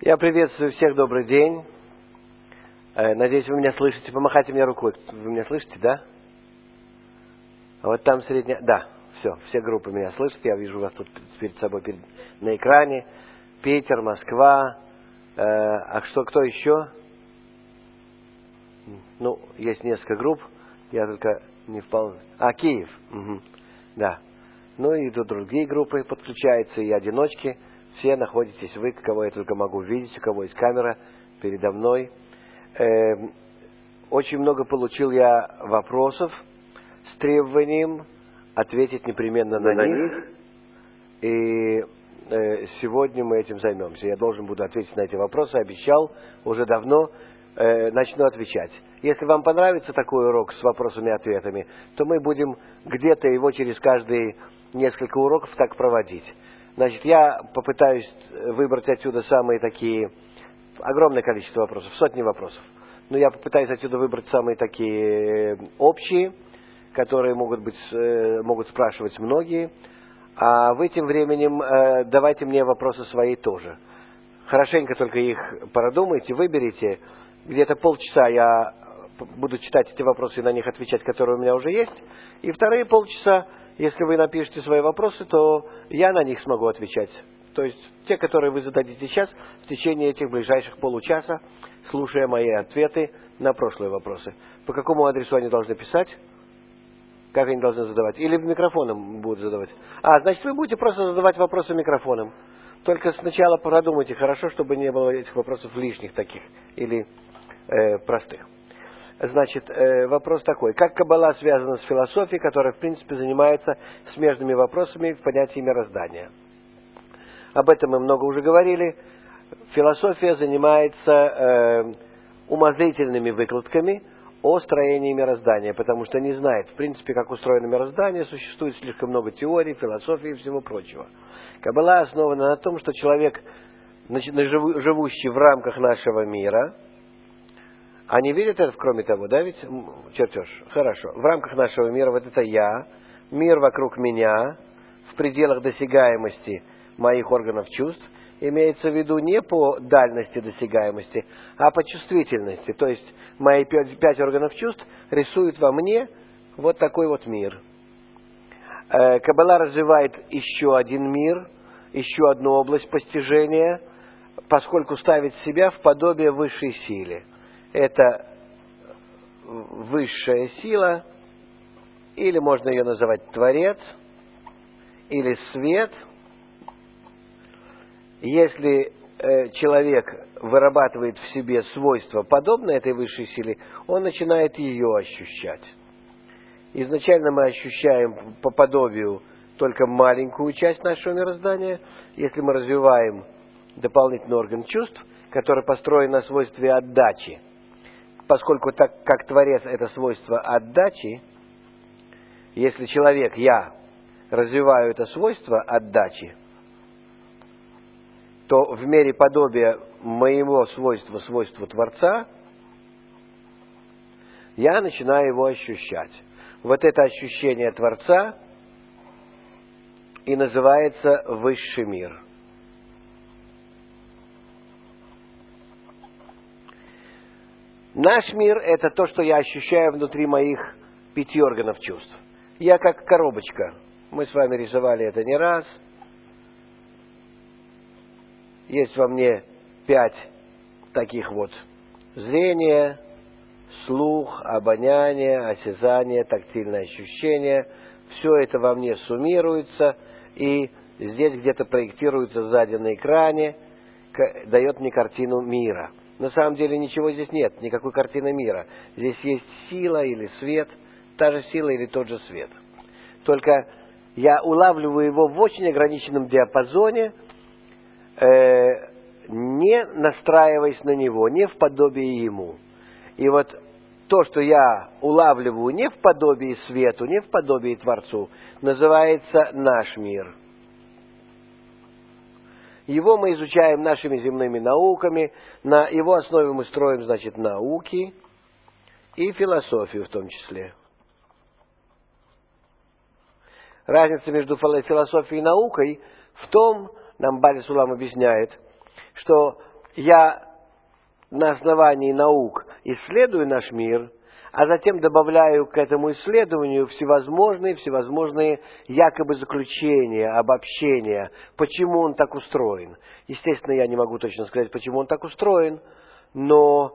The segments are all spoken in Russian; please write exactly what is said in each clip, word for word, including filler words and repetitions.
Я приветствую всех, добрый день. Надеюсь, вы меня слышите. Помахайте мне рукой. Вы меня слышите, да? А вот там средняя... Да, все, все группы меня слышат. Я вижу вас тут перед собой перед... на экране. Питер, Москва. Э, а что, кто еще? Ну, есть несколько групп. Я только не вполне... А, Киев. Угу. Да. Ну и тут другие группы подключаются, и одиночки. Все находитесь вы, кого я только могу видеть, у кого есть камера передо мной. Э, очень много получил я вопросов с требованием ответить непременно на, на них. И э, сегодня мы этим займемся. Я должен буду ответить на эти вопросы, обещал уже давно, э, начну отвечать. Если вам понравится такой урок с вопросами и ответами, то мы будем где-то его через каждые несколько уроков так проводить. Значит, я попытаюсь выбрать отсюда самые такие, огромное количество вопросов, сотни вопросов. Но я попытаюсь отсюда выбрать самые такие общие, которые могут быть, могут спрашивать многие. А вы тем временем давайте мне вопросы свои тоже. Хорошенько только их продумайте, выберите. Где-то полчаса я буду читать эти вопросы и на них отвечать, которые у меня уже есть. И вторые полчаса, если вы напишите свои вопросы, то я на них смогу отвечать. То есть те, которые вы зададите сейчас, в течение этих ближайших получаса, слушая мои ответы на прошлые вопросы. По какому адресу они должны писать? Как они должны задавать? Или микрофоном будут задавать? А, значит, вы будете просто задавать вопросы микрофоном. Только сначала продумайте хорошо, чтобы не было этих вопросов лишних таких или э, простых. Значит, э, вопрос такой. Как Каббала связана с философией, которая, в принципе, занимается смежными вопросами в понятии мироздания? Об этом мы много уже говорили. Философия занимается э, умозрительными выкладками о строении мироздания, потому что не знает, в принципе, как устроено мироздание, существует слишком много теорий, философии и всего прочего. Каббала основана на том, что человек, живущий в рамках нашего мира, они видят это, кроме того, да, ведь чертеж? Хорошо. В рамках нашего мира вот это я, мир вокруг меня, в пределах досягаемости моих органов чувств, имеется в виду не по дальности досягаемости, а по чувствительности. То есть мои пять, пять органов чувств рисуют во мне вот такой вот мир. Э, Каббала развивает еще один мир, еще одну область постижения, поскольку ставит себя в подобие высшей силе. Это высшая сила, или можно ее называть Творец, или Свет. Если э, человек вырабатывает в себе свойства, подобные этой высшей силе, он начинает ее ощущать. Изначально мы ощущаем по подобию только маленькую часть нашего мироздания. Если мы развиваем дополнительный орган чувств, который построен на свойстве отдачи, поскольку так как Творец это свойство отдачи, если человек, я, развиваю это свойство отдачи, то в мере подобия моего свойства, свойства Творца, я начинаю его ощущать. Вот это ощущение Творца и называется высший мир. Наш мир – это то, что я ощущаю внутри моих пяти органов чувств. Я как коробочка. Мы с вами рисовали это не раз. Есть во мне пять таких вот: зрение, слух, обоняние, осязание, тактильное ощущение. Все это во мне суммируется и здесь где-то проектируется сзади на экране, дает мне картину мира. На самом деле ничего здесь нет, никакой картины мира. Здесь есть сила или свет, та же сила или тот же свет. Только я улавливаю его в очень ограниченном диапазоне, э, не настраиваясь на него, не в подобии ему. И вот то, что я улавливаю не в подобии свету, не в подобии Творцу, называется наш мир. Его мы изучаем нашими земными науками, на его основе мы строим, значит, науки и философию в том числе. Разница между философией и наукой в том, нам Бали Сулам объясняет, что я на основании наук исследую наш мир, а затем добавляю к этому исследованию всевозможные, всевозможные якобы заключения, обобщения, почему он так устроен. Естественно, я не могу точно сказать, почему он так устроен, но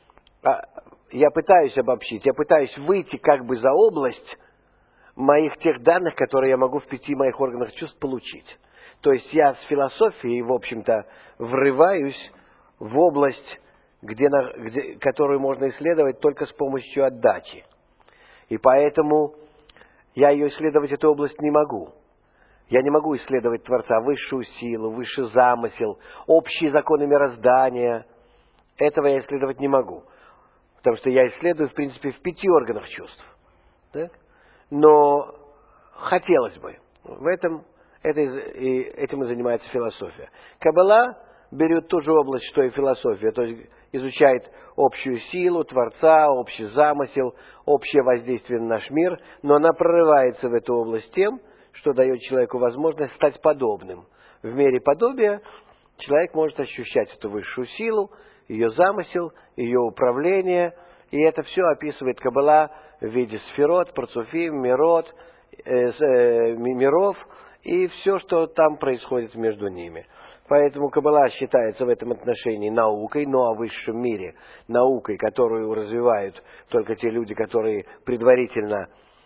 я пытаюсь обобщить, я пытаюсь выйти как бы за область моих тех данных, которые я могу в пяти моих органах чувств получить. То есть я с философией, в общем-то, врываюсь в область, где, где, которую можно исследовать только с помощью отдачи. И поэтому я ее исследовать, эту область, не могу. Я не могу исследовать Творца, высшую силу, высший замысел, общие законы мироздания. Этого я исследовать не могу. Потому что я исследую, в принципе, в пяти органах чувств. Так? Но хотелось бы. В этом, это, и этим и занимается философия. Каббала берет ту же область, что и философия. То есть изучает общую силу Творца, общий замысел, общее воздействие на наш мир. Но она прорывается в эту область тем, что дает человеку возможность стать подобным. В мере подобия человек может ощущать эту высшую силу, ее замысел, ее управление. И это все описывает Каббала в виде сферот, парцуфим, мирот, э, э, миров и все, что там происходит между ними. Поэтому Каббала считается в этом отношении наукой, но о высшем мире, наукой, которую развивают только те люди, которые предварительно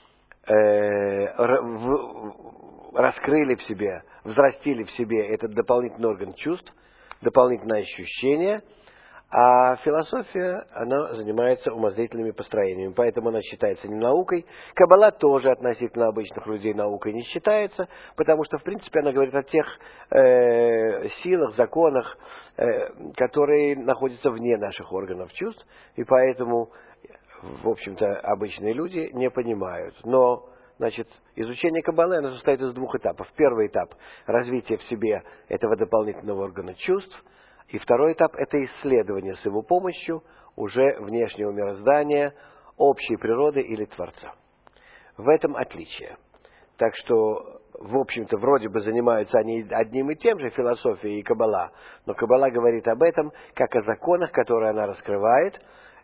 э, в, раскрыли в себе, взрастили в себе этот дополнительный орган чувств, дополнительное ощущение. А философия, она занимается умозрительными построениями, поэтому она считается не наукой. Каббала тоже относительно обычных людей наукой не считается, потому что, в принципе, она говорит о тех э, силах, законах, э, которые находятся вне наших органов чувств, и поэтому, в общем-то, обычные люди не понимают. Но, значит, изучение Каббалы, оно состоит из двух этапов. Первый этап – развитие в себе этого дополнительного органа чувств. И второй этап – это исследование с его помощью уже внешнего мироздания, общей природы или Творца. В этом отличие. Так что, в общем-то, вроде бы занимаются они одним и тем же, философия и Каббала, но Каббала говорит об этом как о законах, которые она раскрывает,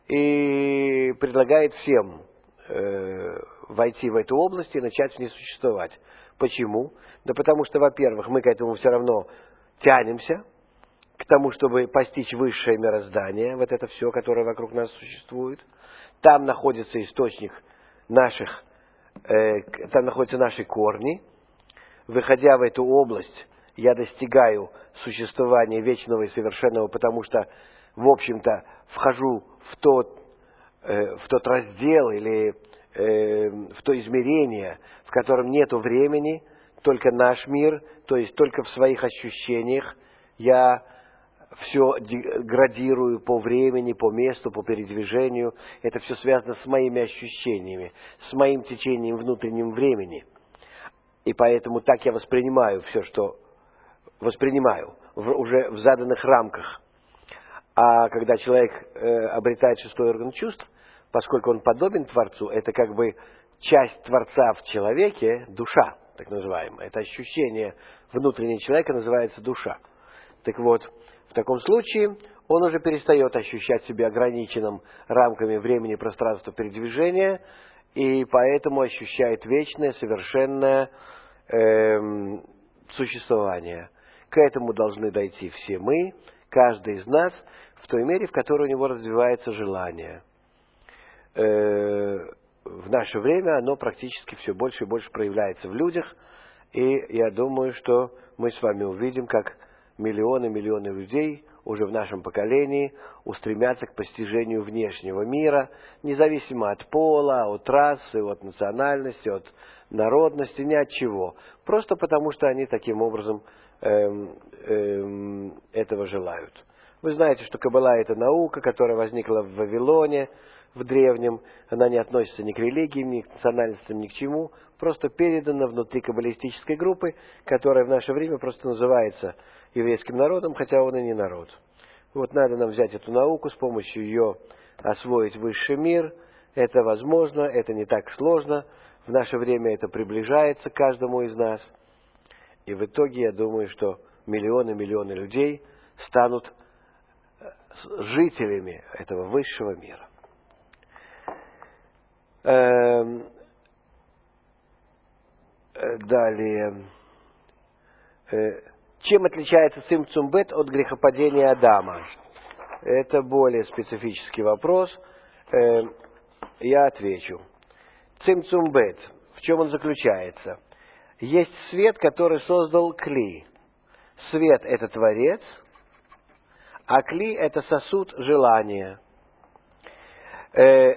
и предлагает всем э, войти в эту область и начать в ней существовать. Почему? Да потому что, во-первых, мы к этому все равно тянемся, к тому, чтобы постичь высшее мироздание, вот это все, которое вокруг нас существует. Там находится источник наших, э, там находятся наши корни. Выходя в эту область, я достигаю существования вечного и совершенного, потому что, в общем-то, вхожу в тот, э, в тот раздел или э, в то измерение, в котором нету времени, только наш мир, то есть только в своих ощущениях я все градирую по времени, по месту, по передвижению. Это все связано с моими ощущениями, с моим течением внутреннего времени. И поэтому так я воспринимаю все, что воспринимаю, в, уже в заданных рамках. А когда человек э, обретает шестой орган чувств, поскольку он подобен Творцу, это как бы часть Творца в человеке, душа, так называемая. Это ощущение внутреннего человека называется душа. Так вот, в таком случае он уже перестает ощущать себя ограниченным рамками времени, пространства, передвижения, и поэтому ощущает вечное, совершенное эм, существование. К этому должны дойти все мы, каждый из нас, в той мере, в которой у него развивается желание. Э, в наше время оно практически все больше и больше проявляется в людях, и я думаю, что мы с вами увидим, как миллионы-миллионы людей уже в нашем поколении устремятся к постижению внешнего мира, независимо от пола, от расы, от национальности, от народности, ни от чего. Просто потому, что они таким образом эм, эм, этого желают. Вы знаете, что Каббала – это наука, которая возникла в Вавилоне, в древнем. Она не относится ни к религии, ни к национальностям, ни к чему. Просто передана внутри каббалистической группы, которая в наше время просто называется еврейским народом, хотя он и не народ. Вот надо нам взять эту науку, с помощью ее освоить высший мир. Это возможно, это не так сложно. В наше время это приближается к каждому из нас. И в итоге я думаю, что миллионы-миллионы людей станут с жителями этого высшего мира. Эм, далее. Э, чем отличается цимцум бет от грехопадения Адама? Это более специфический вопрос. Э, я отвечу. Цимцум бет. В чем он заключается? Есть свет, который создал кли. Свет – это Творец, а кли – это сосуд желания. Э,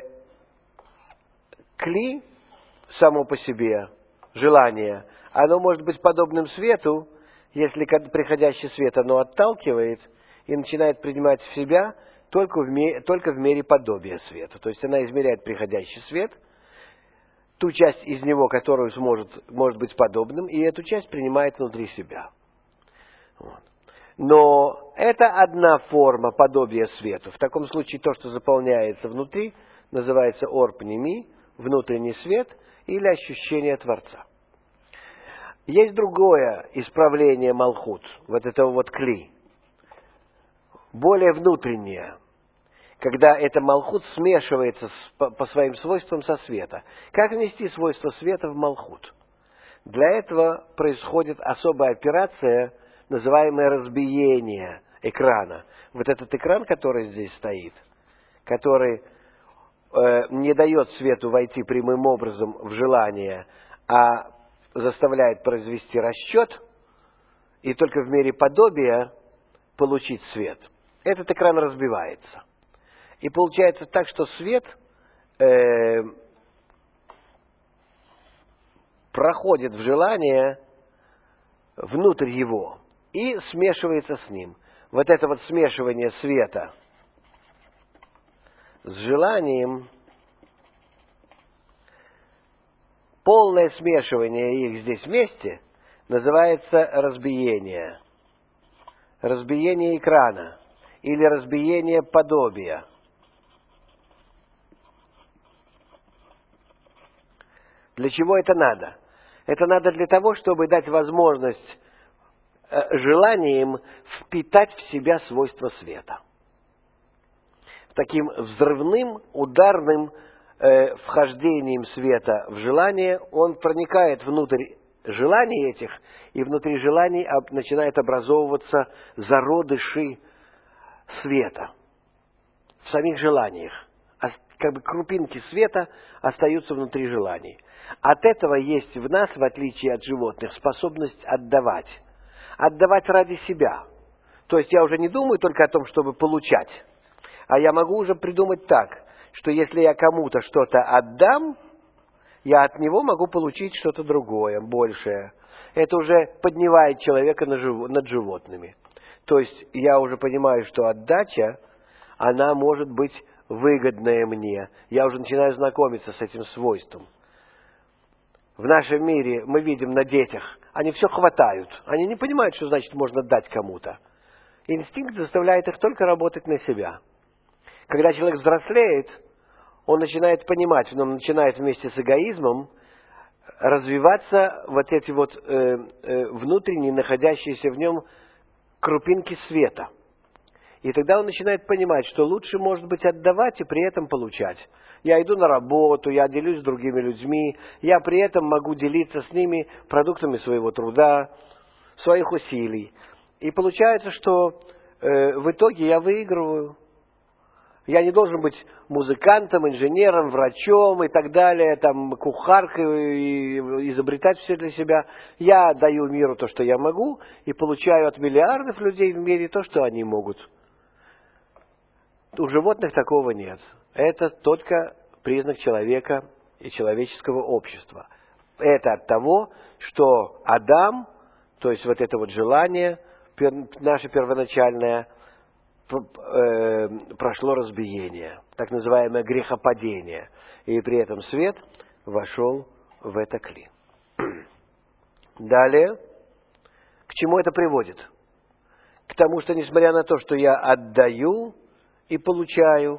кли само по себе, желание, оно может быть подобным свету, если приходящий свет оно отталкивает и начинает принимать в себя только в, мере, только в мере подобия света. То есть она измеряет приходящий свет, ту часть из него, которую сможет, может быть подобным, и эту часть принимает внутри себя. Вот. Но это одна форма подобия свету. В таком случае то, что заполняется внутри, называется орпними, внутренний свет или ощущение Творца. Есть другое исправление малхут, вот этого вот кли, более внутреннее, когда это малхут смешивается с, по, по своим свойствам со света. Как внести свойства света в малхут? Для этого происходит особая операция, называемое разбиение экрана. Вот этот экран, который здесь стоит, который э, не дает свету войти прямым образом в желание, а заставляет произвести расчет и только в мере подобия получить свет. Этот экран разбивается. И получается так, что свет э, проходит в желание внутрь его и смешивается с ним. Вот это вот смешивание света с желанием, полное смешивание их здесь вместе называется разбиение. Разбиение экрана или разбиение подобия. Для чего это надо? Это надо для того, чтобы дать возможность желанием впитать в себя свойства света. Таким взрывным, ударным э, вхождением света в желание он проникает внутрь желаний этих, и внутри желаний об, начинает образовываться зародыши света в самих желаниях. А, как бы крупинки света остаются внутри желаний. От этого есть в нас, в отличие от животных, способность отдавать. Отдавать ради себя. То есть я уже не думаю только о том, чтобы получать, а я могу уже придумать так, что если я кому-то что-то отдам, я от него могу получить что-то другое, большее. Это уже поднимает человека над животными. То есть я уже понимаю, что отдача, она может быть выгодная мне. Я уже начинаю знакомиться с этим свойством. В нашем мире мы видим на детях, они все хватают. Они не понимают, что значит можно дать кому-то. Инстинкт заставляет их только работать на себя. Когда человек взрослеет, он начинает понимать, он начинает вместе с эгоизмом развиваться вот эти вот э, э, внутренние, находящиеся в нем крупинки света. И тогда он начинает понимать, что лучше, может быть, отдавать и при этом получать. Я иду на работу, я делюсь с другими людьми, я при этом могу делиться с ними продуктами своего труда, своих усилий. И получается, что э, в итоге я выигрываю. Я не должен быть музыкантом, инженером, врачом и так далее, там, кухаркой, и изобретать все для себя. Я даю миру то, что я могу, и получаю от миллиардов людей в мире то, что они могут. У животных такого нет. Это только признак человека и человеческого общества. Это от того, что Адам, то есть вот это вот желание, наше первоначальное, прошло разбиение, так называемое грехопадение, и при этом свет вошел в это кли. Далее, к чему это приводит? К тому, что несмотря на то, что я отдаю и получаю,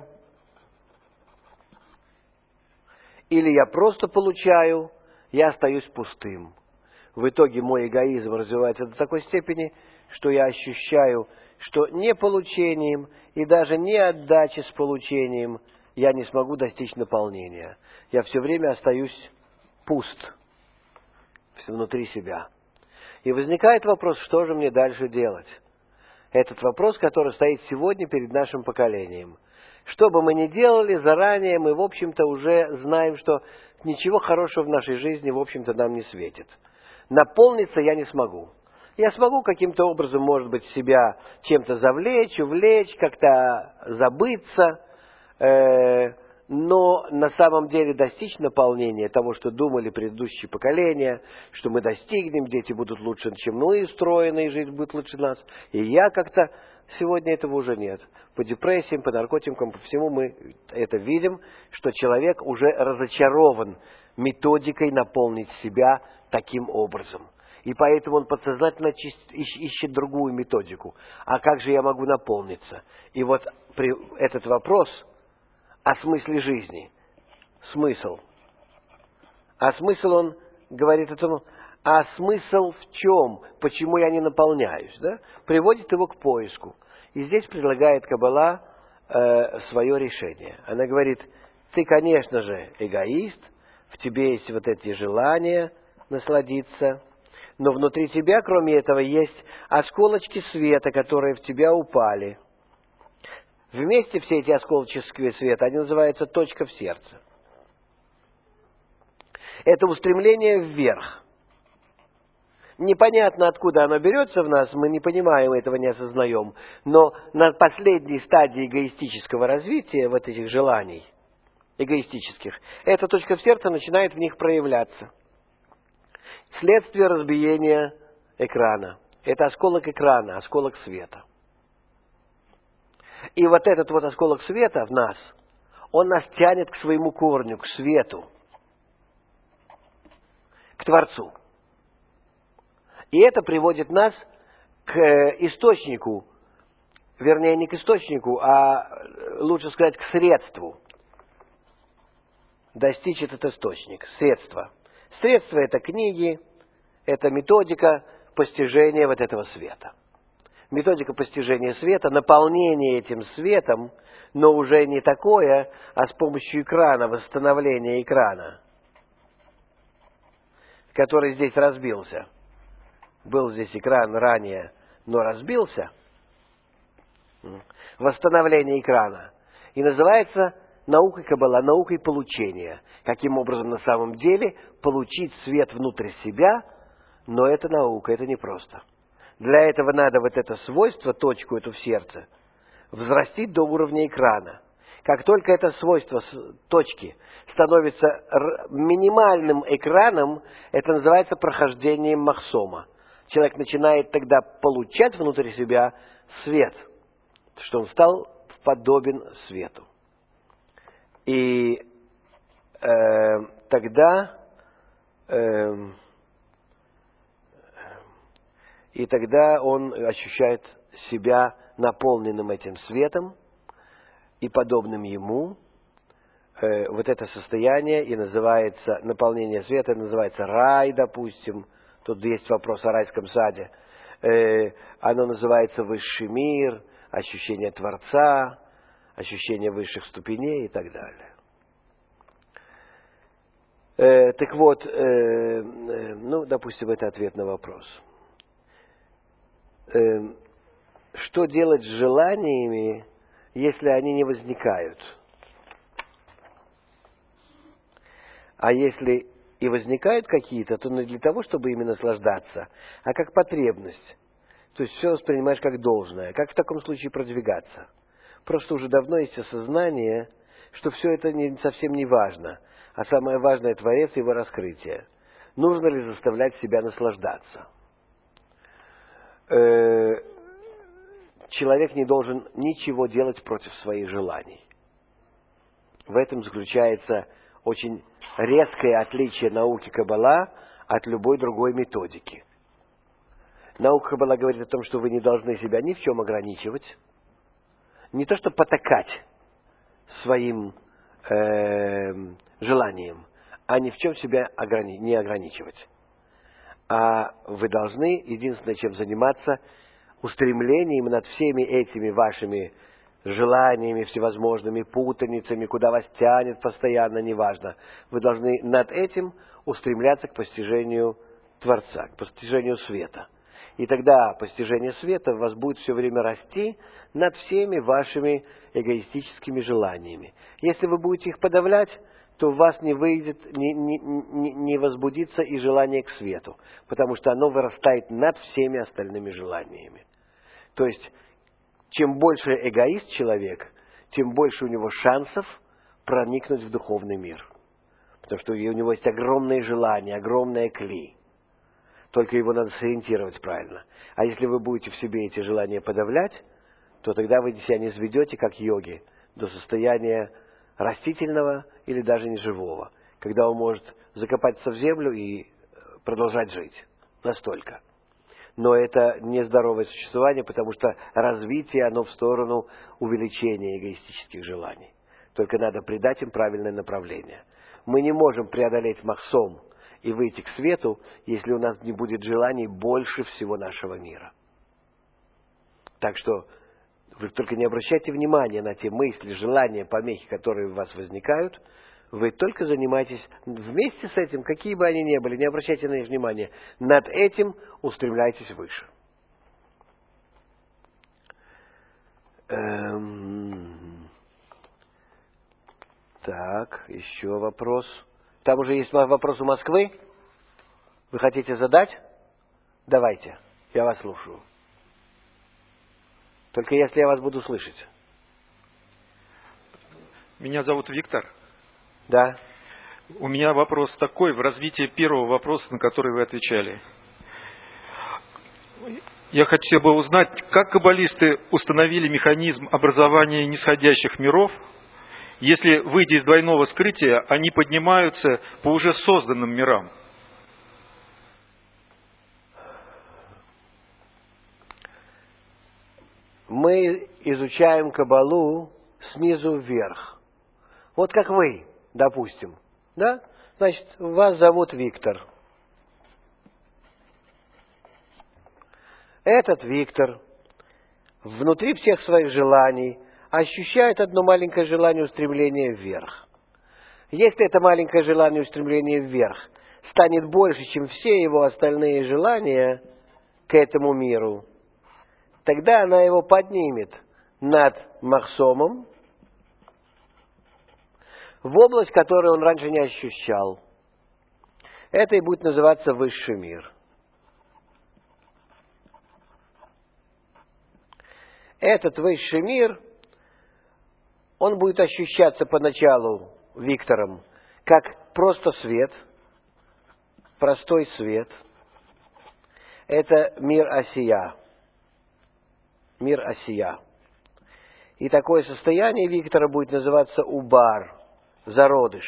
или я просто получаю, я остаюсь пустым. В итоге мой эгоизм развивается до такой степени, что я ощущаю что не получением и даже не отдачей с получением я не смогу достичь наполнения. Я все время остаюсь пуст внутри себя. И возникает вопрос, что же мне дальше делать? Этот вопрос, который стоит сегодня перед нашим поколением. Что бы мы ни делали, заранее мы, в общем-то, уже знаем, что ничего хорошего в нашей жизни, в общем-то, нам не светит. Наполниться я не смогу. Я смогу каким-то образом, может быть, себя чем-то завлечь, увлечь, как-то забыться, э, но на самом деле достичь наполнения того, что думали предыдущие поколения, что мы достигнем, дети будут лучше, чем мы устроены, и жизнь будет лучше нас. И я как-то... Сегодня этого уже нет. По депрессиям, по наркотикам, по всему мы это видим, что человек уже разочарован методикой наполнить себя таким образом. И поэтому он подсознательно ищет другую методику. А как же я могу наполниться? И вот этот вопрос о смысле жизни. Смысл. А смысл, он говорит о том, а смысл в чем? Почему я не наполняюсь? Да? Приводит его к поиску. И здесь предлагает Каббала э, свое решение. Она говорит, ты, конечно же, эгоист, в тебе есть вот эти желания насладиться, но внутри тебя, кроме этого, есть осколочки света, которые в тебя упали. Вместе все эти осколочки света, они называются точка в сердце. Это устремление вверх. Непонятно, откуда оно берется в нас, мы не понимаем этого, не осознаем. Но на последней стадии эгоистического развития, вот этих желаний, эгоистических, эта точка в сердце начинает в них проявляться. Следствие разбиения экрана. Это осколок экрана, осколок света. И вот этот вот осколок света в нас, он нас тянет к своему корню, к свету, к Творцу. И это приводит нас к источнику, вернее, не к источнику, а лучше сказать, к средству. Достичь этот источник, средство. Средство – это книги, это методика постижения вот этого света. Методика постижения света, наполнение этим светом, но уже не такое, а с помощью экрана, восстановления экрана, который здесь разбился. Был здесь экран ранее, но разбился. Восстановление экрана. И называется наукой Каббала, наукой получения. Каким образом на самом деле получить свет внутрь себя, но это наука, это непросто. Для этого надо вот это свойство, точку эту в сердце, взрастить до уровня экрана. Как только это свойство точки становится минимальным экраном, это называется прохождением махсома. Человек начинает тогда получать внутри себя свет, что он стал подобен свету. И э, тогда, э, и тогда он ощущает себя наполненным этим светом и подобным ему. Э, вот это состояние и называется, наполнение света называется рай, допустим. Тут есть вопрос о райском саде. Э, оно называется высший мир, ощущение Творца, ощущение высших ступеней и так далее. Э, так вот, э, э, ну, допустим, это ответ на вопрос. Э, что делать с желаниями, если они не возникают? А если и возникают какие-то, то не для того, чтобы ими наслаждаться, а как потребность. То есть все воспринимаешь как должное. Как в таком случае продвигаться? Просто уже давно есть осознание, что все это не, совсем не важно, а самое важное – Творец и его раскрытие. Нужно ли заставлять себя наслаждаться? Э, человек не должен ничего делать против своих желаний. В этом заключается очень резкое отличие науки Каббала от любой другой методики. Наука Каббала говорит о том, что вы не должны себя ни в чем ограничивать, не то что потакать своим э, желанием, а ни в чем себя ограни- не ограничивать. А вы должны, единственное, чем заниматься, устремлением над всеми этими вашими желаниями, всевозможными путаницами, куда вас тянет постоянно, неважно. Вы должны над этим устремляться к постижению Творца, к постижению света. И тогда постижение света в вас будет все время расти над всеми вашими эгоистическими желаниями. Если вы будете их подавлять, то у вас не выйдет, не, не, не, не возбудится и желание к свету, потому что оно вырастает над всеми остальными желаниями. То есть, чем больше эгоист человек, тем больше у него шансов проникнуть в духовный мир. Потому что у него есть огромные желания, огромная клей. Только его надо сориентировать правильно. А если вы будете в себе эти желания подавлять, то тогда вы себя не сведете, как йоги, до состояния растительного или даже неживого, когда он может закопаться в землю и продолжать жить. Настолько. Но это нездоровое существование, потому что развитие, оно в сторону увеличения эгоистических желаний. Только надо придать им правильное направление. Мы не можем преодолеть махсом и выйти к свету, если у нас не будет желаний больше всего нашего мира. Так что вы только не обращайте внимания на те мысли, желания, помехи, которые у вас возникают. Вы только занимайтесь вместе с этим, какие бы они ни были, не обращайте на них внимания. Над этим устремляйтесь выше. Эм... Так, еще вопрос. Там уже есть вопрос у Москвы. Вы хотите задать? Давайте, я вас слушаю. Только если я вас буду слышать. Меня зовут Виктор. Да. У меня вопрос такой, в развитии первого вопроса, на который вы отвечали. Я хотел бы узнать, как каббалисты установили механизм образования нисходящих миров, если, выйдя из двойного скрытия, они поднимаются по уже созданным мирам? Мы изучаем каббалу снизу вверх. Вот как вы, допустим. Да? Значит, вас зовут Виктор. Этот Виктор внутри всех своих желаний ощущает одно маленькое желание устремления вверх. Если это маленькое желание устремления вверх станет больше, чем все его остальные желания к этому миру, тогда она его поднимет над махсомом в область, которую он раньше не ощущал. Это и будет называться высший мир. Этот высший мир, он будет ощущаться поначалу Виктором как просто свет, простой свет. Это мир Осия. Мир Осия. И такое состояние Виктора будет называться Убар, зародыш.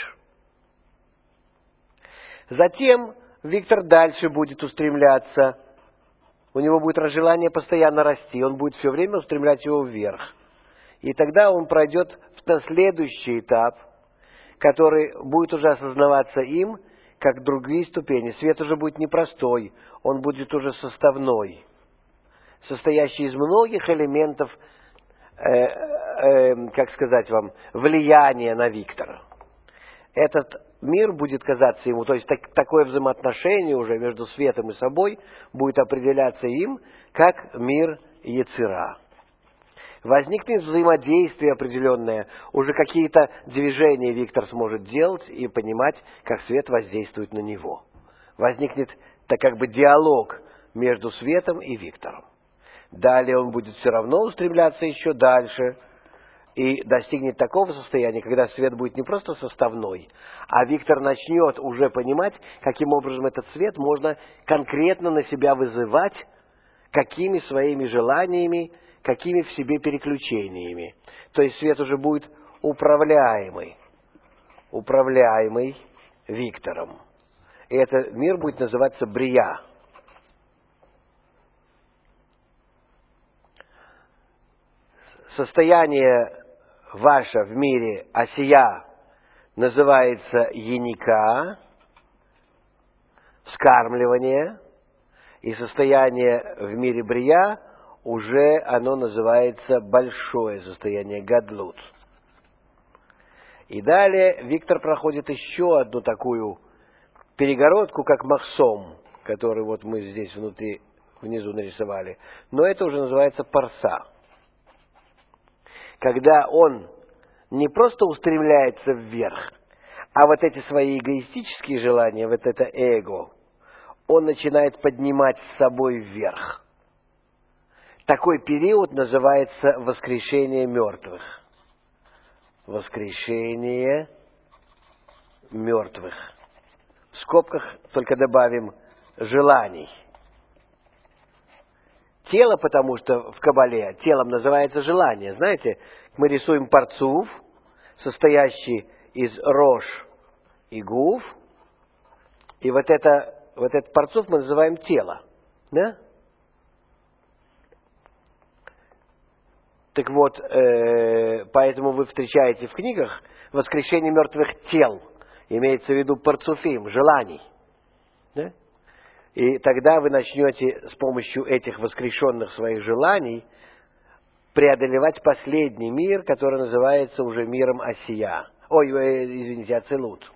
Затем Виктор дальше будет устремляться. У него будет желание постоянно расти. Он будет все время устремлять его вверх. И тогда он пройдет на следующий этап, который будет уже осознаваться им, как другие ступени. Свет уже будет непростой, он будет уже составной, состоящий из многих элементов, э, э, как сказать вам, влияния на Виктора. Этот мир будет казаться ему, то есть так, такое взаимоотношение уже между светом и собой будет определяться им, как мир Йецира. Возникнет взаимодействие определенное, уже какие-то движения Виктор сможет делать и понимать, как свет воздействует на него. Возникнет так как бы диалог между светом и Виктором. Далее он будет все равно устремляться еще дальше и достигнет такого состояния, когда свет будет не просто составной, а Виктор начнет уже понимать, каким образом этот свет можно конкретно на себя вызывать, какими своими желаниями, какими в себе переключениями. То есть свет уже будет управляемый, управляемый Виктором. И этот мир будет называться Брия. Состояние ваше в мире Осия называется Еника, вскармливание, и состояние в мире Брия уже оно называется большое состояние гадлут. И далее Виктор проходит еще одну такую перегородку, как махсом, который вот мы здесь внутри, внизу нарисовали. Но это уже называется парса. Когда он не просто устремляется вверх, а вот эти свои эгоистические желания, вот это эго, он начинает поднимать с собой вверх. Такой период называется воскрешение мертвых. Воскрешение мертвых. В скобках только добавим желаний. Тело, потому что в Кабале телом называется желание. Знаете, мы рисуем парцуф, состоящий из рош и гуф, и вот, это, вот этот парцуф мы называем тело. Да? Так вот, э, поэтому вы встречаете в книгах воскрешение мертвых тел. Имеется в виду парцуфим, желаний. Да? И тогда вы начнете с помощью этих воскрешенных своих желаний преодолевать последний мир, который называется уже миром Осия. Ой, э, извините, Ацилут.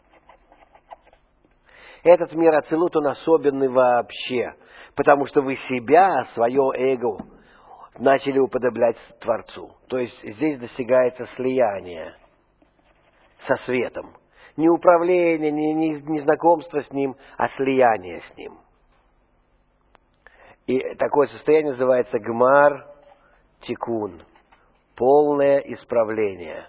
Этот мир Ацилут, он особенный вообще, потому что вы себя, свое эго, начали уподоблять Творцу. То есть здесь достигается слияние со светом. Не управление, не, не, не знакомство с ним, а слияние с ним. И такое состояние называется гмар тикун. Полное исправление.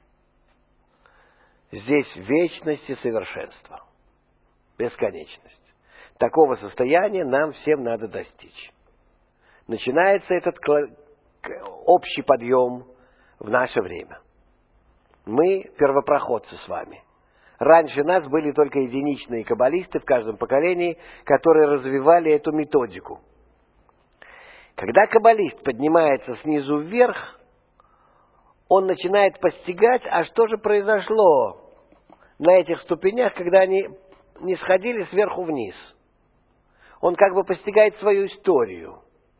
Здесь вечность и совершенство. Бесконечность. Такого состояния нам всем надо достичь. Начинается этот общий подъем в наше время. Мы первопроходцы с вами. Раньше нас были только единичные каббалисты в каждом поколении, которые развивали эту методику. Когда каббалист поднимается снизу вверх, он начинает постигать, а что же произошло на этих ступенях, когда они не сходили сверху вниз. Он как бы постигает свою историю.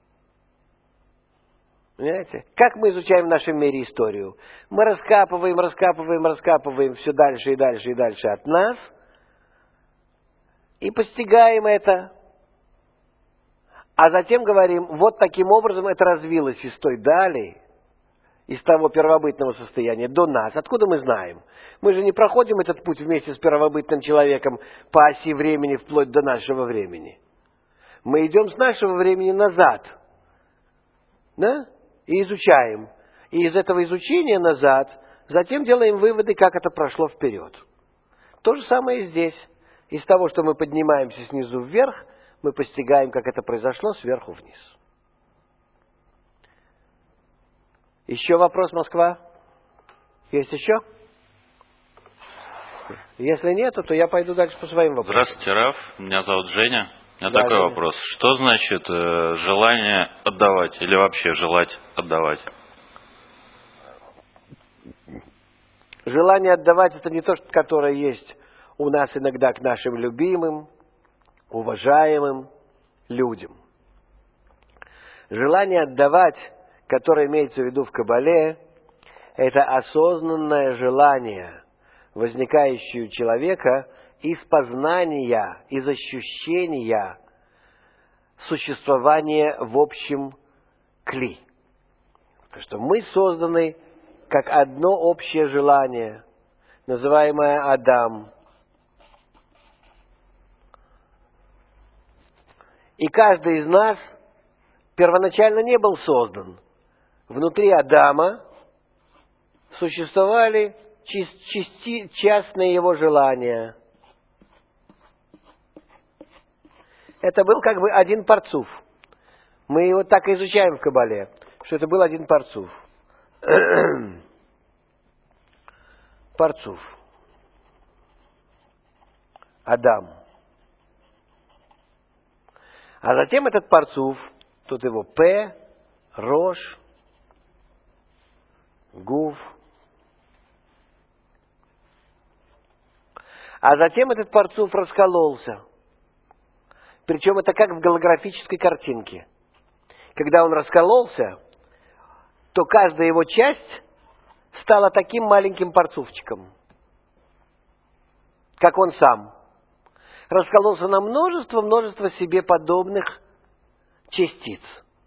Понимаете? Как мы изучаем в нашем мире историю? Мы раскапываем, раскапываем, раскапываем все дальше и дальше и дальше от нас. И постигаем это. А затем говорим, вот таким образом это развилось из той дали, из того первобытного состояния до нас. Откуда мы знаем? Мы же не проходим этот путь вместе с первобытным человеком по оси времени вплоть до нашего времени. Мы идем с нашего времени назад. Да? И изучаем. И из этого изучения назад затем делаем выводы, как это прошло вперед. То же самое и здесь. Из того, что мы поднимаемся снизу вверх, мы постигаем, как это произошло сверху вниз. Еще вопрос, Москва? Есть еще? Если нету, то я пойду дальше по своим вопросам. Здравствуйте, Раф. Меня зовут Женя. У меня да, такой Женя. вопрос. Что значит э, желание отдавать или вообще желать отдавать? Желание отдавать — это не то, которое есть у нас иногда к нашим любимым, уважаемым людям. Желание отдавать, которое имеется в виду в Кабале, это осознанное желание, возникающее у человека из познания, из ощущения существования в общем кли. Потому что мы созданы как одно общее желание, называемое Адам. И каждый из нас первоначально не был создан. Внутри Адама существовали части, частные его желания. Это был как бы один парцуф. Мы его так и изучаем в Кабале, что это был один парцуф. Парцуф. Адам. А затем этот парцуф, тут его П, Рош, Гуф. А затем этот парцуф раскололся. Причем это как в голографической картинке. когда он раскололся, то каждая его часть стала таким маленьким парцуфчиком, как он сам. Раскололся на множество-множество себе подобных частиц.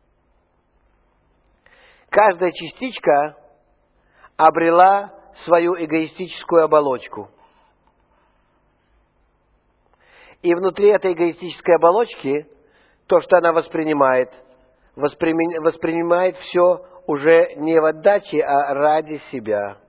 Каждая частичка обрела свою эгоистическую оболочку. И внутри этой эгоистической оболочки то, что она воспринимает, воспринимает, воспринимает все уже не в отдаче, а ради себя.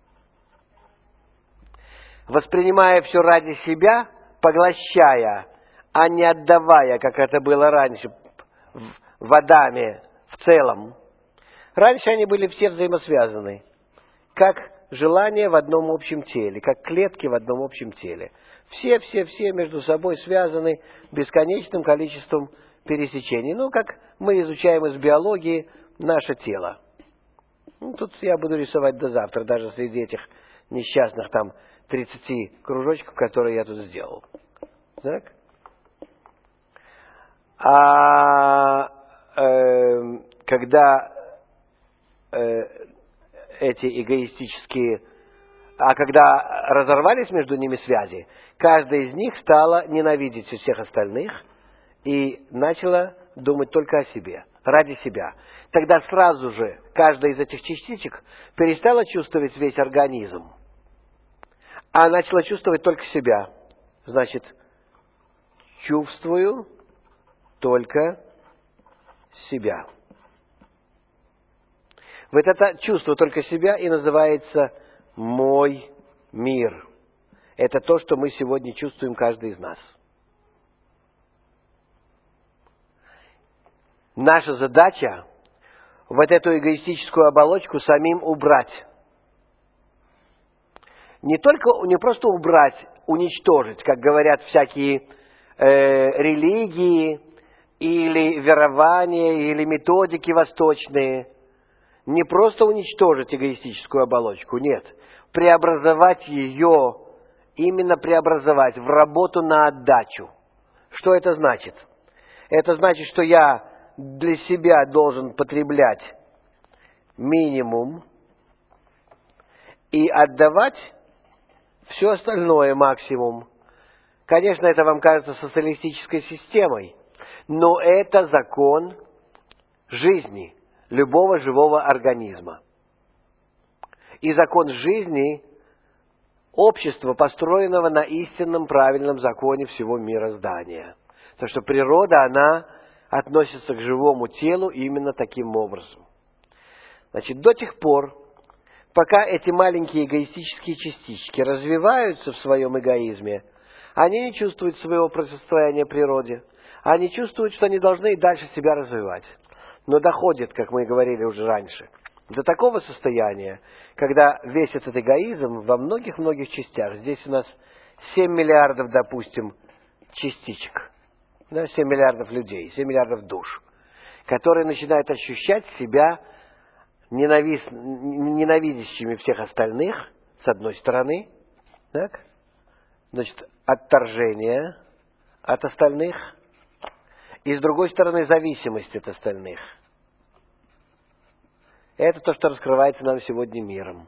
Воспринимая все ради себя, поглощая, а не отдавая, как это было раньше в Адаме в целом. Раньше они были все взаимосвязаны, как желания в одном общем теле, как клетки в одном общем теле. Все-все-все между собой связаны бесконечным количеством пересечений. Ну, как мы изучаем из биологии наше тело. Ну, тут я буду рисовать до завтра, даже среди этих несчастных там тридцати кружочков, которые я тут сделал. Так? А э, когда э, эти эгоистические... А когда разорвались между ними связи, каждая из них стала ненавидеть всех остальных и начала думать только о себе, ради себя. Тогда сразу же каждая из этих частичек перестала чувствовать весь организм, а начала чувствовать только себя. Значит, чувствую только себя. Вот это чувство только себя и называется мой мир. Это то, что мы сегодня чувствуем каждый из нас. Наша задача вот эту эгоистическую оболочку самим убрать. Не только, не просто убрать, уничтожить, как говорят всякие э, религии или верования, или методики восточные. Не просто уничтожить эгоистическую оболочку, нет. Преобразовать ее, именно преобразовать в работу на отдачу. Что это значит? Это значит, что я для себя должен потреблять минимум и отдавать все остальное максимум. Конечно, это вам кажется социалистической системой, но это закон жизни любого живого организма. И закон жизни общества, построенного на истинном правильном законе всего мироздания. Потому что природа, она относится к живому телу именно таким образом. Значит, до тех пор, пока эти маленькие эгоистические частички развиваются в своем эгоизме, они не чувствуют своего противостояния природе. Они чувствуют, что они должны и дальше себя развивать. Но доходит, как мы и говорили уже раньше, до такого состояния, когда весь этот эгоизм во многих-многих частях, здесь у нас семь миллиардов, допустим, частичек, да, семь миллиардов людей, семь миллиардов душ, которые начинают ощущать себя ненавис... ненавидящими всех остальных, с одной стороны, так? Значит, отторжение от остальных, и с другой стороны зависимость от остальных. Это то, что раскрывается нам сегодня миром.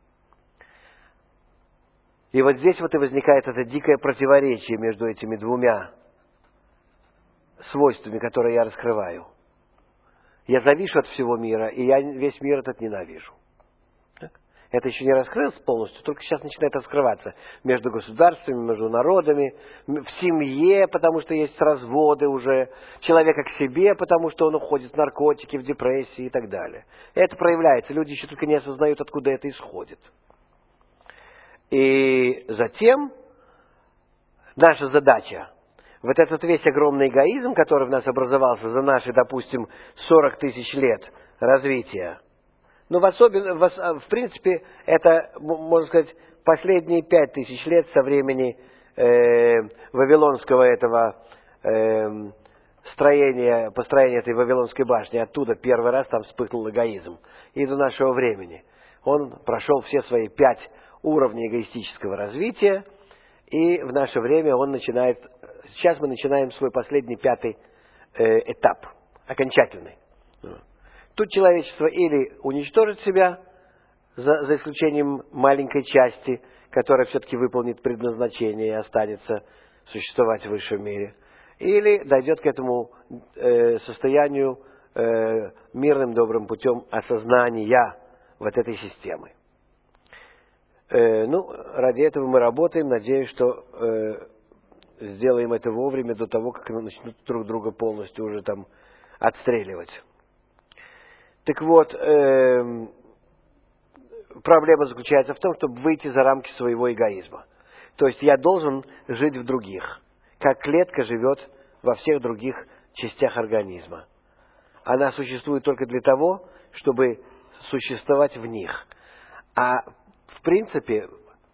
И вот здесь вот и возникает это дикое противоречие между этими двумя свойствами, которые я раскрываю. Я завишу от всего мира, и я весь мир этот ненавижу. Так? Это еще не раскрылось полностью, только сейчас начинает раскрываться между государствами, между народами, в семье, потому что есть разводы уже, человека к себе, потому что он уходит в наркотики, в депрессии и так далее. Это проявляется, люди еще только не осознают, откуда это исходит. И затем наша задача, вот этот весь огромный эгоизм, который в нас образовался за наши, допустим, сорок тысяч лет развития, ну, в, особен... в принципе, это, можно сказать, последние пять тысяч лет со времени э, Вавилонского этого э, строения, построения этой Вавилонской башни. Оттуда первый раз там вспыхнул эгоизм. И до нашего времени. Он прошел все свои пять уровней эгоистического развития, и в наше время он начинает... Сейчас мы начинаем свой последний пятый э, этап, окончательный. Тут человечество или уничтожит себя, за, за исключением маленькой части, которая все-таки выполнит предназначение и останется существовать в высшем мире, или дойдет к этому э, состоянию э, мирным, добрым путем осознания вот этой системы. Э, ну, ради этого мы работаем. Надеюсь, что э, сделаем это вовремя, до того, как начнут друг друга полностью уже там отстреливать. Так вот, э, проблема заключается в том, чтобы выйти за рамки своего эгоизма. То есть я должен жить в других, как клетка живет во всех других частях организма. Она существует только для того, чтобы существовать в них. А в принципе,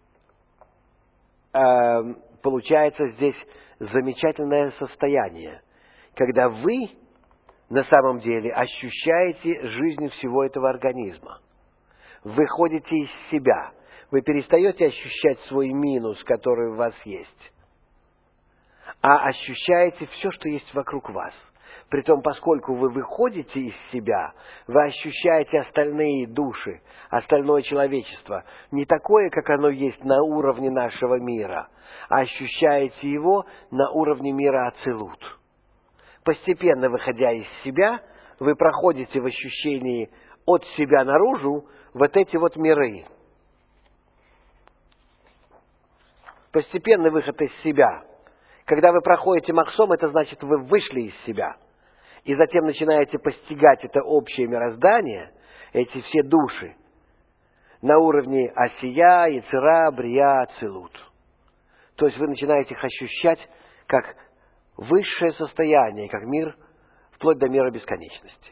э, получается здесь замечательное состояние, когда вы на самом деле ощущаете жизнь всего этого организма. Вы ходите из себя. Вы перестаете ощущать свой минус, который у вас есть, а ощущаете все, что есть вокруг вас. Притом, поскольку вы выходите из себя, вы ощущаете остальные души, остальное человечество, не такое, как оно есть на уровне нашего мира, а ощущаете его на уровне мира Ацилут. Постепенно выходя из себя, вы проходите в ощущении от себя наружу вот эти вот миры. Постепенный выход из себя. Когда вы проходите махсом, это значит, вы вышли из себя. И затем начинаете постигать это общее мироздание, эти все души, на уровне Асия, Яцера, Брия, Ацилут. То есть вы начинаете их ощущать как высшее состояние, как мир, вплоть до мира бесконечности.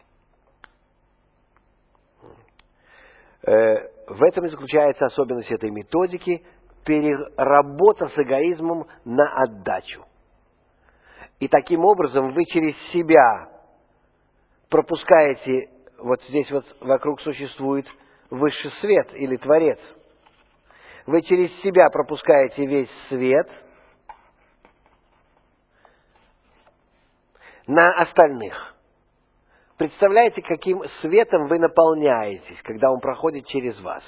В этом и заключается особенность этой методики – переработа с эгоизмом на отдачу. И таким образом вы через себя пропускаете, вот здесь вот вокруг существует высший свет или Творец. Вы через себя пропускаете весь свет на остальных. Представляете, каким светом вы наполняетесь, когда он проходит через вас?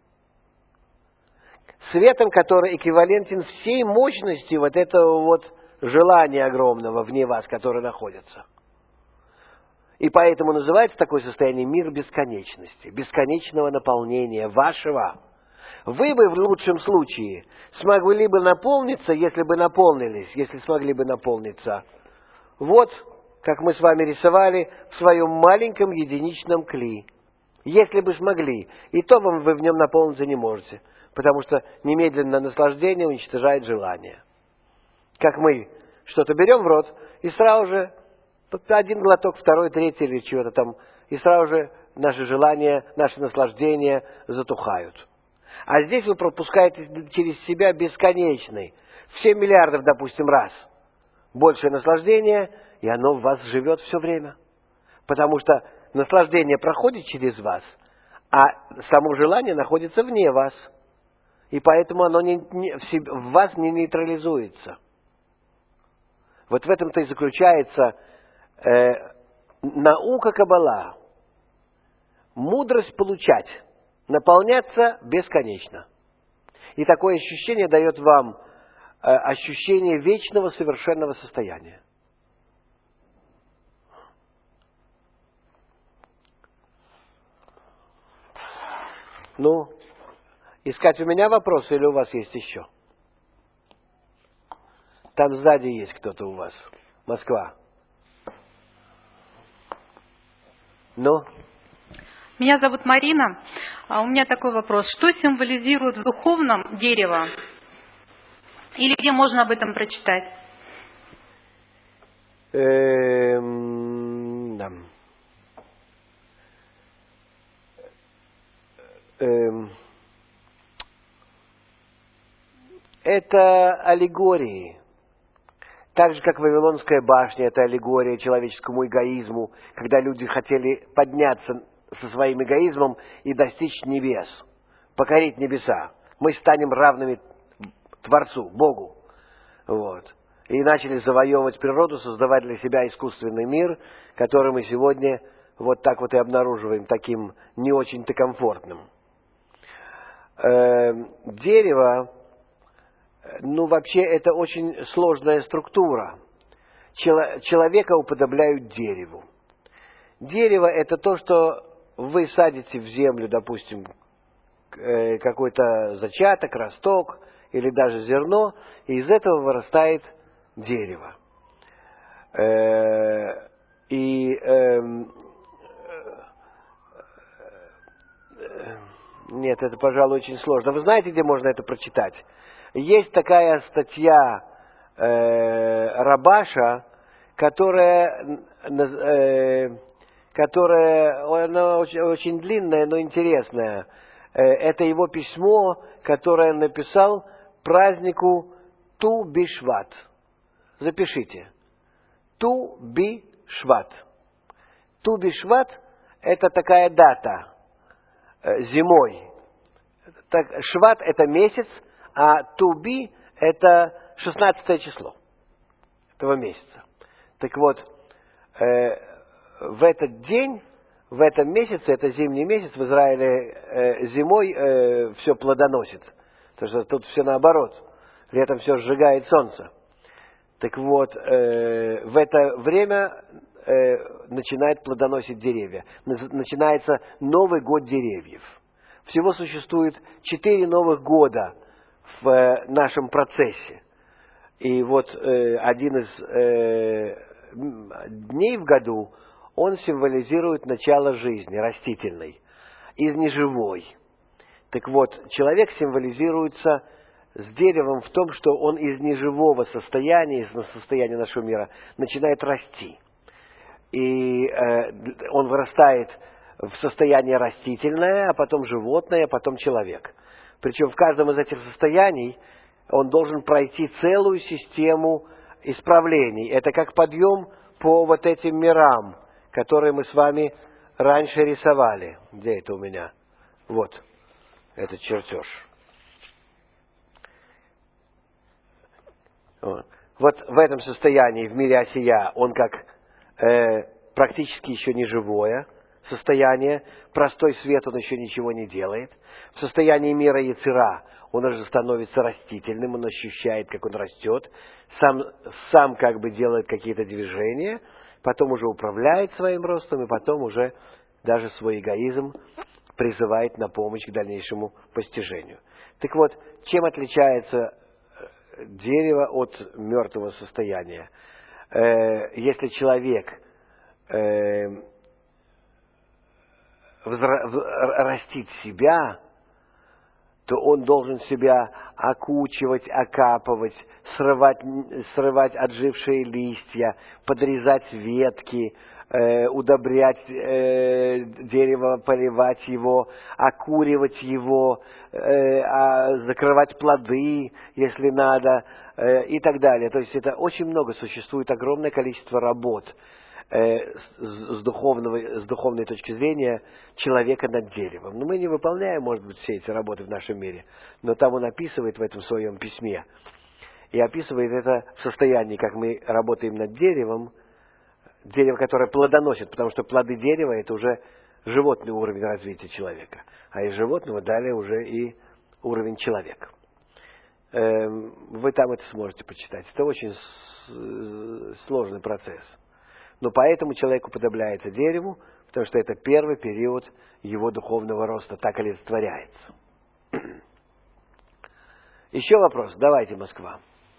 Светом, который эквивалентен всей мощности вот этого вот желания огромного вне вас, которое находится. И поэтому называется такое состояние мир бесконечности, бесконечного наполнения вашего. Вы бы в лучшем случае смогли бы наполниться, если бы наполнились, если смогли бы наполниться. Вот, как мы с вами рисовали, в своем маленьком единичном кли. Если бы смогли, и то вам вы в нем наполниться не можете, потому что немедленное наслаждение уничтожает желание. Как мы что-то берем в рот, и сразу же один глоток, второй, третий или чего-то там, и сразу же наши желания, наши наслаждения затухают. А здесь вы пропускаете через себя бесконечный, в семь миллиардов, допустим, раз, большее наслаждение, и оно в вас живет все время. Потому что наслаждение проходит через вас, а само желание находится вне вас. И поэтому оно не, не, в, себе, в вас не нейтрализуется. Вот в этом-то и заключается э, наука Каббала. Мудрость получать, наполняться бесконечно. И такое ощущение дает вам э, ощущение вечного совершенного состояния. Ну, искать у меня вопросы или у вас есть еще? Там сзади есть кто-то у вас. Москва. Ну? Меня зовут Марина. А у меня такой вопрос. Что символизирует в духовном дерево? Или где можно об этом прочитать? Эм, да. Эм, это аллегории. Так же, как Вавилонская башня, это аллегория человеческому эгоизму, когда люди хотели подняться со своим эгоизмом и достичь небес, покорить небеса. Мы станем равными Творцу, Богу. Вот. И начали завоевывать природу, создавать для себя искусственный мир, который мы сегодня вот так вот и обнаруживаем таким не очень-то комфортным. Э, дерево, ну вообще это очень сложная структура. Чело- человека уподобляют дереву. Дерево это то, что вы садите в землю, допустим, э, какой-то зачаток, росток или даже зерно, и из этого вырастает дерево. Э, и э, нет, это, пожалуй, очень сложно. Вы знаете, где можно это прочитать? Есть такая статья э, Рабаша, которая, э, которая она очень, очень длинная, но интересная. Э, это его письмо, которое он написал празднику Ту-би-Шват. Запишите. Ту-би-Шват. Ту-би-Шват – это такая дата э, зимой. Так, Шват – это месяц, а Туби – это шестнадцатое число этого месяца. Так вот, э, в этот день, в этом месяце, это зимний месяц, в Израиле э, зимой э, все плодоносит. Потому что тут все наоборот. Летом все сжигает солнце. Так вот, э, в это время э, начинает плодоносить деревья. Начинается Новый год деревьев. Всего существует четыре новых года в э, нашем процессе. И вот э, один из э, дней в году, он символизирует начало жизни растительной, из неживой. Так вот, человек символизируется с деревом в том, что он из неживого состояния, из состояния нашего мира, начинает расти. И э, он вырастает в состояние растительное, а потом животное, а потом человек. Причем в каждом из этих состояний он должен пройти целую систему исправлений. Это как подъем по вот этим мирам, которые мы с вами раньше рисовали. Где это у меня? Вот, этот чертеж. Вот, вот в этом состоянии, в мире Осия, он как э, практически еще не живое состояние, простой свет, он еще ничего не делает. В состоянии мира Яцера он уже становится растительным, он ощущает, как он растет, сам, сам как бы делает какие-то движения, потом уже управляет своим ростом, и потом уже даже свой эгоизм призывает на помощь к дальнейшему постижению. Так вот, чем отличается дерево от мертвого состояния? Э, если человек э, взра- в- растит себя, то он должен себя окучивать, окапывать, срывать, срывать отжившие листья, подрезать ветки, э, удобрять э, дерево, поливать его, окуривать его, э, а, закрывать плоды, если надо, э, и так далее. То есть это очень много, существует огромное количество работ э, с, с, духовного, с духовной точки зрения человека над деревом. Но мы не выполняем, может быть, все эти работы в нашем мире, но там он описывает в этом своем письме, и описывает это в состоянии, как мы работаем над деревом, дерево, которое плодоносит, потому что плоды дерева – это уже животный уровень развития человека, а из животного далее уже и уровень человека. Вы там это сможете почитать. Это очень сложный процесс. Но поэтому человек уподобляется дереву, потому что это первый период его духовного роста, так олицетворяется. Еще вопрос? Давайте, Москва.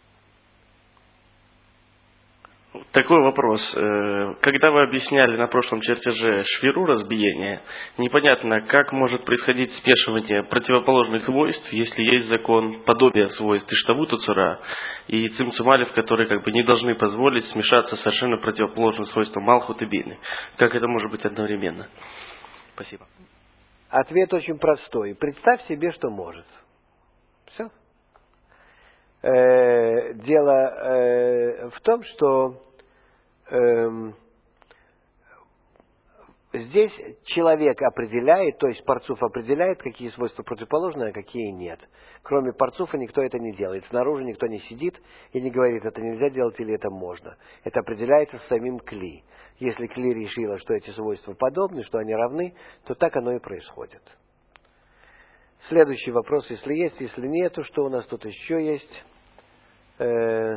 Такой вопрос. Когда вы объясняли на прошлом чертеже швиру разбиения, непонятно, как может происходить смешивание противоположных свойств, если есть закон подобия свойств Иштавут Уцура и Цимцум Алеф, которые как бы не должны позволить смешаться совершенно противоположным свойствам Малхут и Бины. Как это может быть одновременно? Спасибо. Ответ очень простой. Представь себе, что может. Все. Э, дело э, в том, что э, здесь человек определяет, то есть Парцуф определяет, какие свойства противоположные, а какие нет. Кроме Парцуфа никто это не делает. Снаружи никто не сидит и не говорит, это нельзя делать или это можно. Это определяется самим Кли. Если Кли решила, что эти свойства подобны, что они равны, то так оно и происходит. Следующий вопрос, если есть, если нету, что у нас тут еще есть? Э,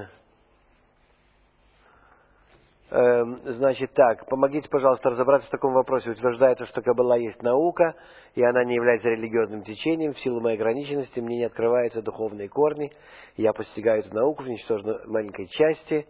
э, значит так, помогите, пожалуйста, разобраться в таком вопросе. Утверждается, что Каббала есть наука, и она не является религиозным течением. В силу моей ограниченности мне не открываются духовные корни. Я постигаю эту науку в ничтожно маленькой части,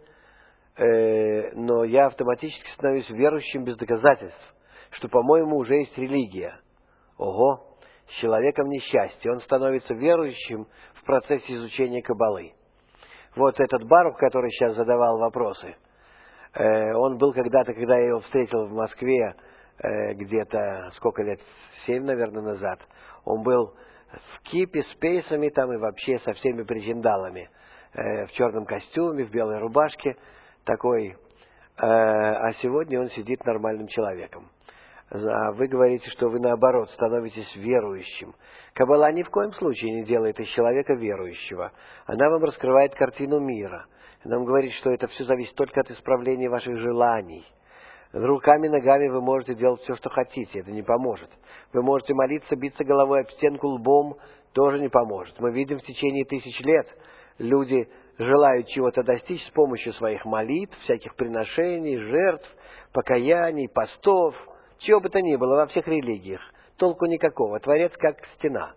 э, но я автоматически становлюсь верующим без доказательств, что, по-моему, уже есть религия. Ого! С человеком несчастье. Он становится верующим в процессе изучения Каббалы. Вот этот Барух, который сейчас задавал вопросы, э, он был когда-то, когда я его встретил в Москве, э, где-то, сколько лет, семь, наверное, назад, он был в кипе с пейсами там и вообще со всеми причиндалами, э, в черном костюме, в белой рубашке, такой, э, а сегодня он сидит нормальным человеком. А вы говорите, что вы наоборот становитесь верующим. Каббала ни в коем случае не делает из человека верующего. Она вам раскрывает картину мира. Она вам говорит, что это все зависит только от исправления ваших желаний. Руками, ногами вы можете делать все, что хотите. Это не поможет. Вы можете молиться, биться головой об стенку лбом. Тоже не поможет. Мы видим в течение тысяч лет люди желают чего-то достичь с помощью своих молитв, всяких приношений, жертв, покаяний, постов. Чего бы то ни было во всех религиях, толку никакого. Творец как стена.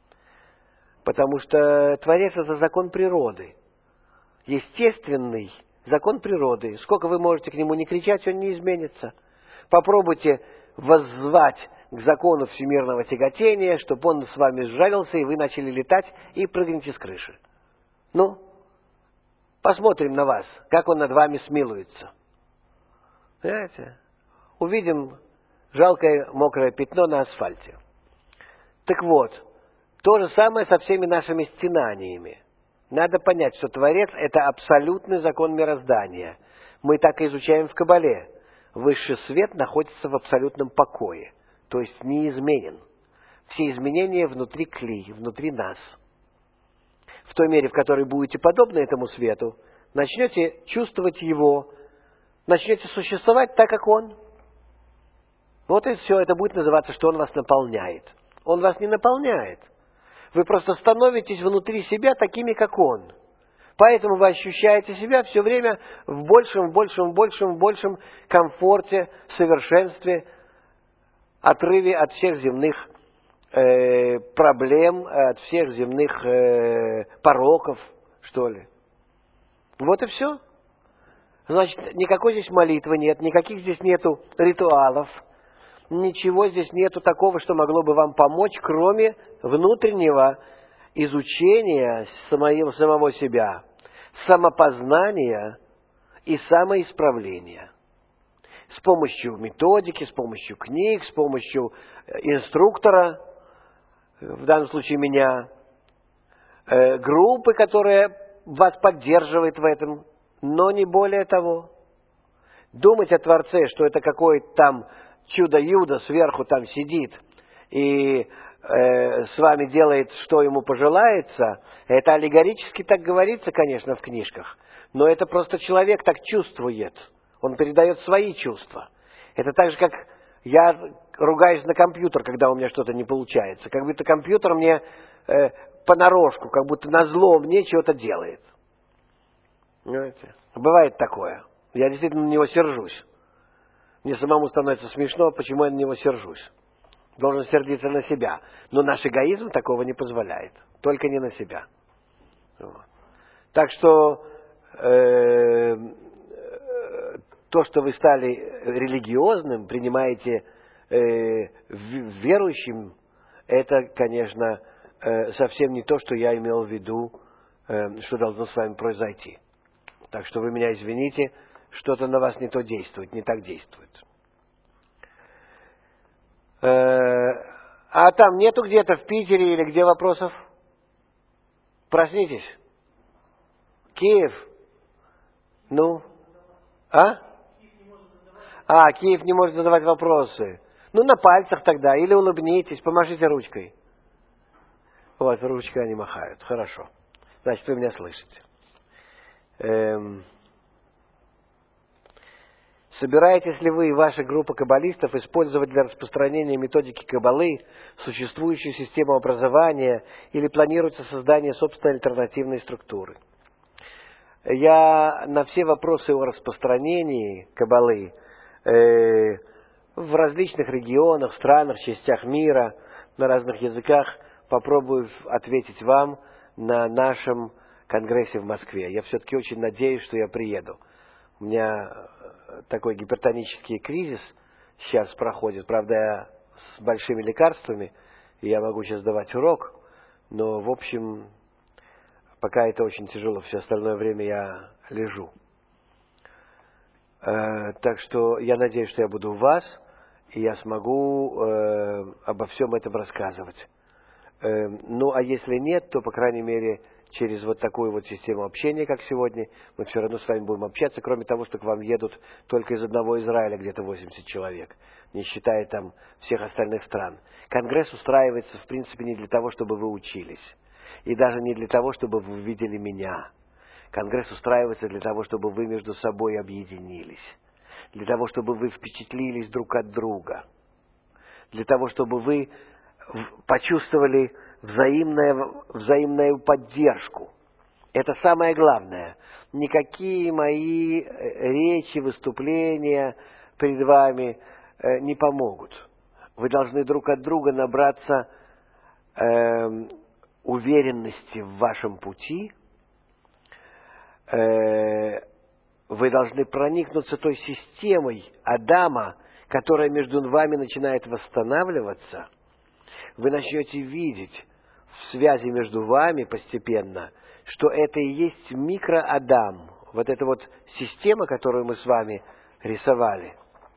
Потому что Творец — это закон природы. Естественный закон природы. Сколько вы можете к нему не кричать, он не изменится. Попробуйте воззвать к закону всемирного тяготения, чтобы он с вами сжалился, и вы начали летать, и прыгните с крыши. Ну, посмотрим на вас, как он над вами смилуется. Понимаете? Увидим жалкое мокрое пятно на асфальте. Так вот, то же самое со всеми нашими стенаниями. Надо понять, что Творец — это абсолютный закон мироздания. Мы так и изучаем в Каббале. Высший свет находится в абсолютном покое, то есть неизменен. Все изменения внутри Кли, внутри нас. В той мере, в которой будете подобны этому свету, начнете чувствовать его, начнете существовать так, как он. Вот и все, это будет называться, что он вас наполняет. Он вас не наполняет. Вы просто становитесь внутри себя такими, как он. Поэтому вы ощущаете себя все время в большем, большем, большем, большем комфорте, совершенстве, отрыве от всех земных э, проблем, от всех земных э, пороков, что ли. Вот и все. Значит, никакой здесь молитвы нет, никаких здесь нету ритуалов. Ничего здесь нету такого, что могло бы вам помочь, кроме внутреннего изучения самого, самого себя, самопознания и самоисправления. С помощью методики, с помощью книг, с помощью инструктора, в данном случае меня, группы, которая вас поддерживает в этом, но не более того. Думать о Творце, что это какой-то там чудо-юдо сверху там сидит и э, с вами делает, что ему пожелается, это аллегорически так говорится, конечно, в книжках, но это просто человек так чувствует, он передает свои чувства. Это так же, как я ругаюсь на компьютер, когда у меня что-то не получается, как будто компьютер мне э, понарошку, как будто назло мне чего-то делает. Понимаете? Бывает такое. Я действительно на него сержусь. Мне самому становится смешно, почему я на него сержусь. Должен сердиться на себя. Но наш эгоизм такого не позволяет. Только не на себя. Вот. Так что э, то, что вы стали религиозным, принимаете э, верующим, это, конечно, э, совсем не то, что я имел в виду, э, что должно с вами произойти. Так что вы меня извините, что-то на вас не то действует, не так действует. А там нету где-то в Питере или где вопросов? Проснитесь. Киев. Ну? А? А, Киев не может задавать вопросы. Ну, на пальцах тогда. Или улыбнитесь, помашите ручкой. Вот, ручкой они махают. Хорошо. Значит, вы меня слышите. Эм... Собираетесь ли вы и ваша группа каббалистов использовать для распространения методики каббалы существующую систему образования или планируется создание собственной альтернативной структуры? Я на все вопросы о распространении каббалы э, в различных регионах, странах, частях мира, на разных языках попробую ответить вам на нашем конгрессе в Москве. Я все-таки очень надеюсь, что я приеду. У меня такой гипертонический кризис сейчас проходит. Правда, я с большими лекарствами, и я могу сейчас давать урок, но, в общем, пока это очень тяжело, все остальное время я лежу. Э, так что я надеюсь, что я буду у вас, и я смогу э, обо всем этом рассказывать. Э, ну, а если нет, то, по крайней мере, через вот такую вот систему общения, как сегодня, мы все равно с вами будем общаться, кроме того, что к вам едут только из одного Израиля где-то восемьдесят человек, не считая там всех остальных стран. Конгресс устраивается, в принципе, не для того, чтобы вы учились, и даже не для того, чтобы вы увидели меня. Конгресс устраивается для того, чтобы вы между собой объединились, для того, чтобы вы впечатлились друг от друга, для того, чтобы вы почувствовали взаимную, взаимную поддержку. Это самое главное. Никакие мои речи, выступления перед вами э, не помогут. Вы должны друг от друга набраться э, уверенности в вашем пути. Э, вы должны проникнуться той системой Адама, которая между вами начинает восстанавливаться. Вы начнете видеть в связи между вами постепенно, что это и есть микроадам. Вот эта вот система, которую мы с вами рисовали,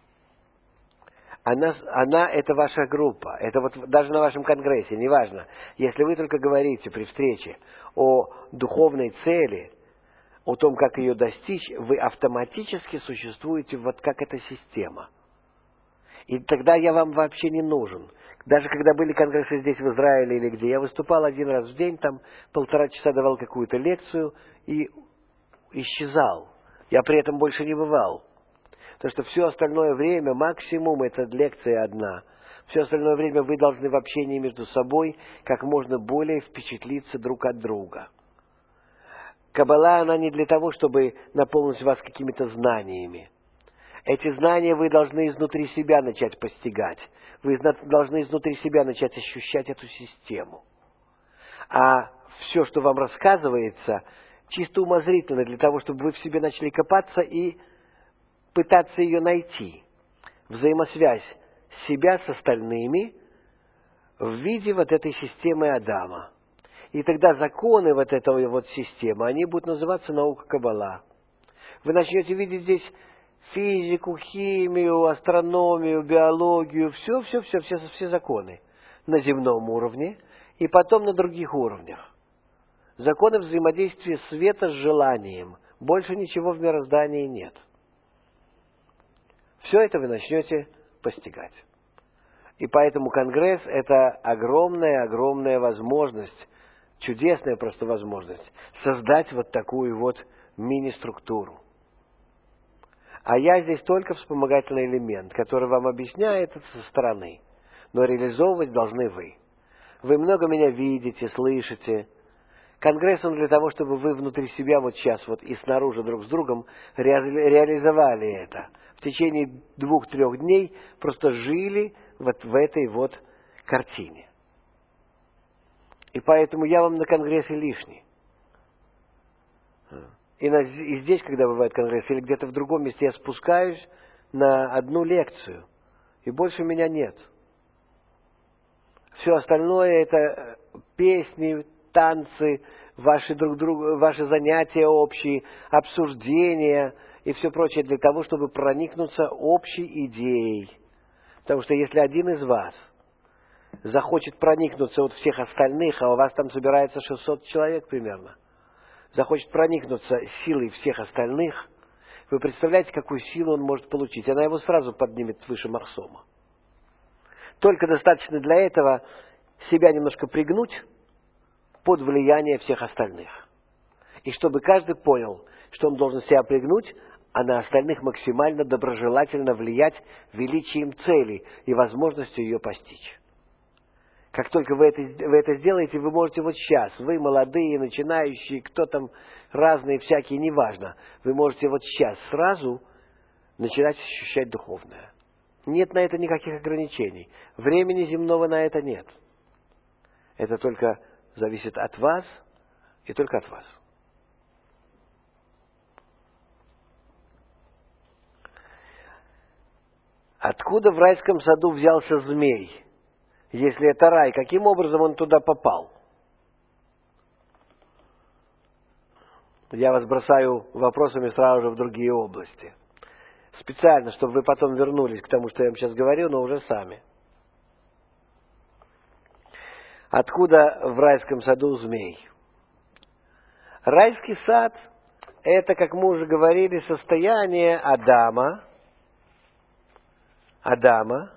она, она это ваша группа. Это вот даже на вашем конгрессе, неважно. Если вы только говорите при встрече о духовной цели, о том, как ее достичь, вы автоматически существуете вот как эта система. И тогда я вам вообще не нужен. Даже когда были конгрессы здесь, в Израиле или где, я выступал один раз в день, там полтора часа давал какую-то лекцию и исчезал. Я при этом больше не бывал. Потому что все остальное время, максимум, это лекция одна. Все остальное время вы должны в общении между собой как можно более впечатлиться друг от друга. Каббала, она не для того, чтобы наполнить вас какими-то знаниями. Эти знания вы должны изнутри себя начать постигать. Вы должны изнутри себя начать ощущать эту систему. А все, что вам рассказывается, чисто умозрительно, для того, чтобы вы в себе начали копаться и пытаться ее найти. Взаимосвязь себя с остальными в виде вот этой системы Адама. И тогда законы вот этой вот системы, они будут называться наука Каббала. Вы начнете видеть здесь физику, химию, астрономию, биологию, все, все, все, все, все законы на земном уровне и потом на других уровнях. Законы взаимодействия света с желанием. Больше ничего в мироздании нет. Все это вы начнете постигать. И поэтому Конгресс – это огромная-огромная возможность, чудесная просто возможность создать вот такую вот мини-структуру. А я здесь только вспомогательный элемент, который вам объясняет это со стороны. Но реализовывать должны вы. Вы много меня видите, слышите. Конгресс, он для того, чтобы вы внутри себя вот сейчас вот и снаружи друг с другом ре- реализовали это. В течение двух-трех дней просто жили вот в этой вот картине. И поэтому я вам на конгрессе лишний. И, на, и здесь, когда бывает конгресс, или где-то в другом месте, я спускаюсь на одну лекцию, и больше меня нет. Все остальное это песни, танцы, ваши, друг друга, ваши занятия общие, обсуждения и все прочее для того, чтобы проникнуться общей идеей. Потому что если один из вас захочет проникнуться от всех остальных, а у вас там собирается шестьсот человек примерно, захочет проникнуться силой всех остальных, вы представляете, какую силу он может получить? Она его сразу поднимет выше Махсома. Только достаточно для этого себя немножко пригнуть под влияние всех остальных. И чтобы каждый понял, что он должен себя пригнуть, а на остальных максимально доброжелательно влиять величием цели и возможностью ее постичь. Как только вы это, вы это сделаете, вы можете вот сейчас, вы молодые, начинающие, кто там, разные, всякие, неважно, вы можете вот сейчас сразу начинать ощущать духовное. Нет на это никаких ограничений. Времени земного на это нет. Это только зависит от вас и только от вас. Откуда в райском саду взялся змей? Если это рай, каким образом он туда попал? Я вас бросаю вопросами сразу же в другие области. Специально, чтобы вы потом вернулись к тому, что я вам сейчас говорю, но уже сами. Откуда в райском саду змей? Райский сад – это, как мы уже говорили, состояние Адама, Адама,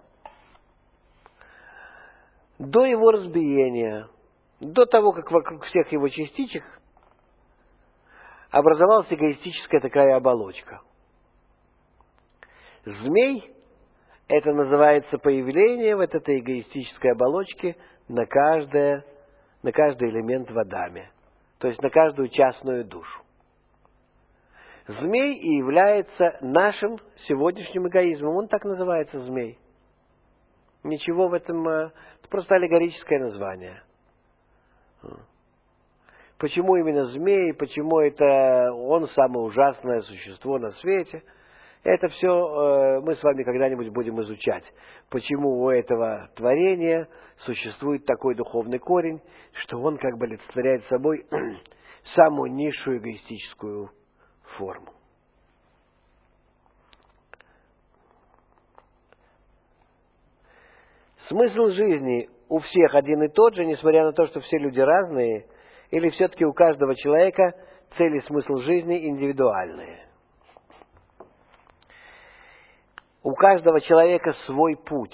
до его разбиения, до того, как вокруг всех его частичек образовалась эгоистическая такая оболочка. Змей – это называется появление вот этой эгоистической оболочки на, каждое, на каждый элемент в Адаме, то есть на каждую частную душу. Змей и является нашим сегодняшним эгоизмом. Он так называется, змей. Ничего в этом, это просто аллегорическое название. Почему именно змей, почему это он самое ужасное существо на свете, это все мы с вами когда-нибудь будем изучать. Почему у этого творения существует такой духовный корень, что он как бы олицетворяет собой самую низшую эгоистическую форму. Смысл жизни у всех один и тот же, несмотря на то, что все люди разные, или все-таки у каждого человека цель и смысл жизни индивидуальные? У каждого человека свой путь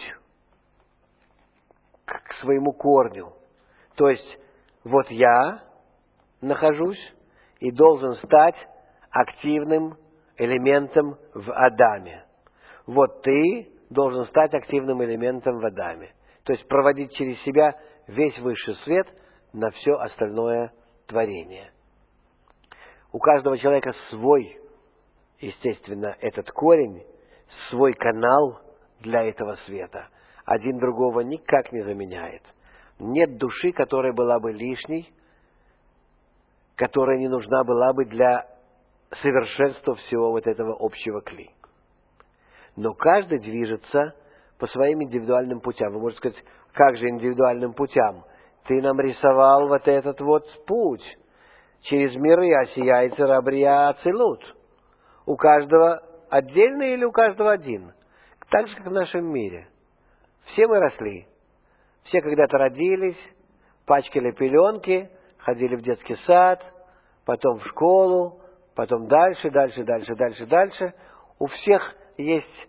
к своему корню. То есть, вот я нахожусь и должен стать активным элементом в Адаме. Вот ты должен стать активным элементом в Адаме. То есть проводить через себя весь высший свет на все остальное творение. У каждого человека свой, естественно, этот корень, свой канал для этого света. Один другого никак не заменяет. Нет души, которая была бы лишней, которая не нужна была бы для совершенства всего вот этого общего кли. Но каждый движется по своим индивидуальным путям. Вы можете сказать, как же индивидуальным путям? Ты нам рисовал вот этот вот путь. Через миры осияет рабрия ацилут. У каждого отдельно или у каждого один? Так же, как в нашем мире. Все мы росли. Все когда-то родились, пачкали пеленки, ходили в детский сад, потом в школу, потом дальше, дальше, дальше, дальше, дальше. У всех есть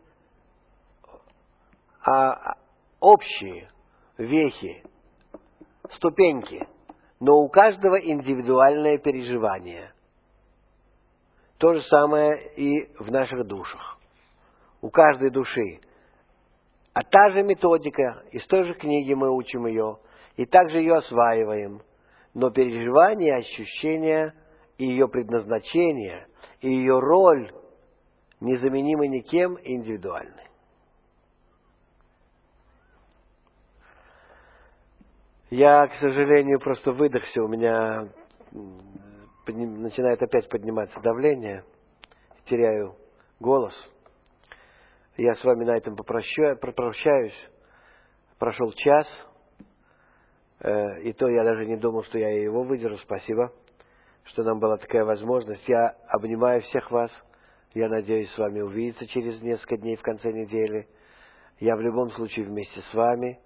а, общие вехи, ступеньки, но у каждого индивидуальное переживание. То же самое и в наших душах. У каждой души. А та же методика, из той же книги мы учим ее, и также ее осваиваем. Но переживания, ощущения и ее предназначение, и ее роль незаменимы никем и индивидуальны. Я, к сожалению, просто выдохся, у меня начинает опять подниматься давление, теряю голос. Я с вами на этом попрощаюсь. Прошел час, и то я даже не думал, что я его выдержу. Спасибо, что нам была такая возможность. Я обнимаю всех вас. Я надеюсь с вами увидеться через несколько дней в конце недели. Я в любом случае вместе с вами.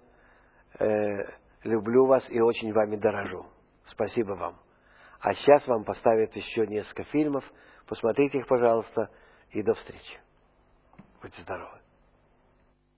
Люблю вас и очень вами дорожу. Спасибо вам. А сейчас вам поставят еще несколько фильмов. Посмотрите их, пожалуйста, и до встречи. Будьте здоровы.